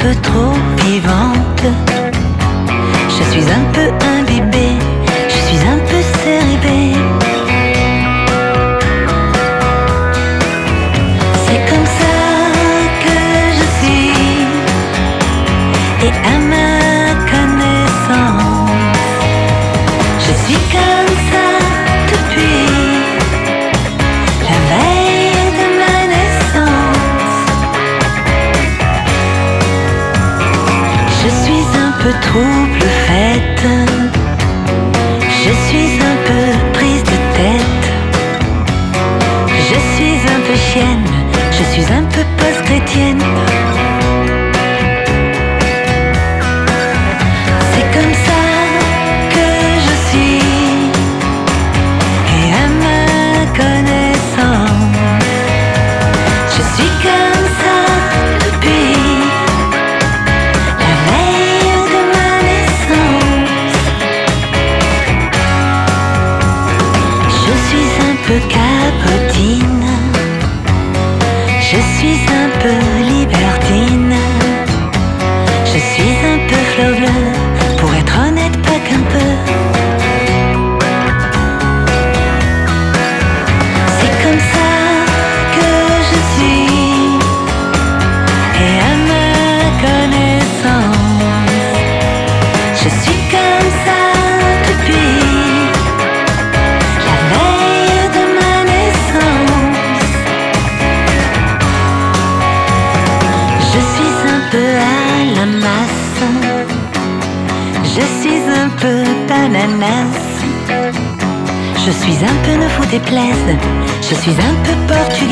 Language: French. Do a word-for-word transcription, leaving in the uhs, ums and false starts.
peu trop vivante. Je suis un peu imbibée, je suis un peu cérébée. C'est comme ça que je suis, et à ma connaissance, je suis comme ça depuis la veille de ma naissance. Je suis un peu trouble faite, je suis un peu prise de tête, je suis un peu chienne, je suis un peu post-chrétienne. C'est comme ça que je suis, et à ma connaissance, je suis comme ça depuis la veille de ma naissance. Je suis un peu cabotine, je suis un peu libertine, je suis un peu fleur bleue, pour être honnête pas qu'un peu. C'est comme ça que je suis, et à ma connaissance, je suis comme ça depuis la veille de ma naissance. Je suis un peu à la masse, je suis un peu d'ananas, je suis un peu ne vous déplaise, je suis un peu portugais.